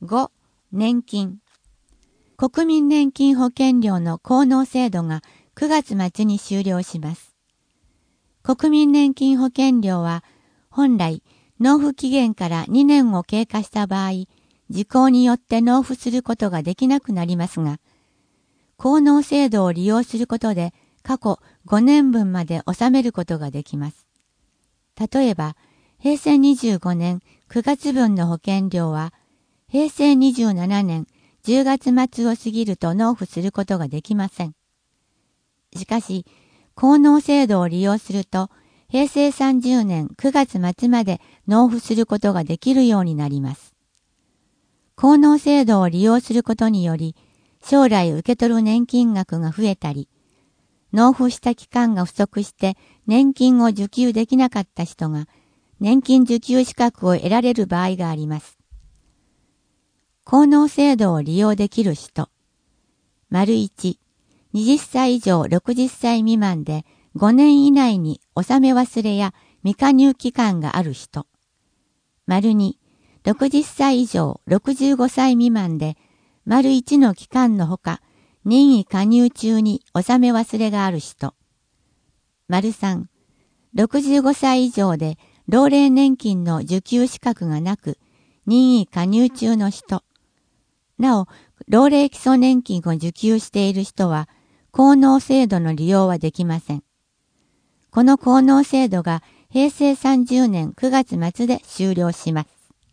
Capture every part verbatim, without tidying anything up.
ご、年金。国民年金保険料の効納制度がくがつ末に終了します。国民年金保険料は本来納付期限からにねんを経過した場合、時効によって納付することができなくなりますが、効納制度を利用することで過去ごねんぶんまで納めることができます。例えば、へいせいにじゅうごねんくがつぶんの保険料は、へいせいにじゅうななねんじゅうがつ末を過ぎると納付することができません。しかし、効納制度を利用すると、へいせいさんじゅうねんくがつ末まで納付することができるようになります。効納制度を利用することにより、将来受け取る年金額が増えたり、納付した期間が不足して年金を受給できなかった人が、年金受給資格を得られる場合があります。効納制度を利用できる人。丸いち、はたち以上ろくじゅっさい未満でごねん以内に納め忘れや未加入期間がある人。丸に、ろくじゅっさい以上ろくじゅうごさい未満で丸いちの期間のほか任意加入中に納め忘れがある人。丸さん、ろくじゅうごさい以上で老齢年金の受給資格がなく任意加入中の人。なお、老齢基礎年金を受給している人は効納制度の利用はできません。この効納制度がへいせいさんじゅうねんくがつ末で終了します。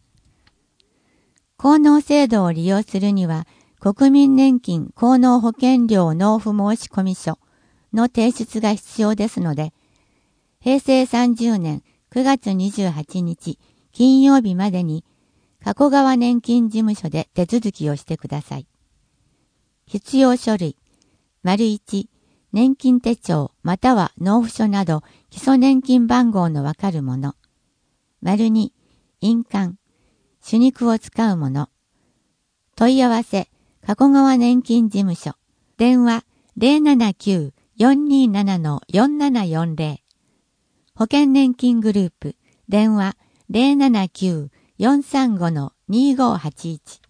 効納制度を利用するには、国民年金効納保険料納付申込書の提出が必要ですので、へいせいさんじゅうねんくがつにじゅうはちにち金曜日までに、加古川年金事務所で手続きをしてください。必要書類、丸いち、年金手帳または納付書など基礎年金番号のわかるもの。丸に、印鑑、手肉を使うもの。問い合わせ、加古川年金事務所。電話 ゼロななきゅう よんにーなな よんななよんゼロ。保険年金グループ。電話 ゼロななきゅう よんさんご にーごーはちいち。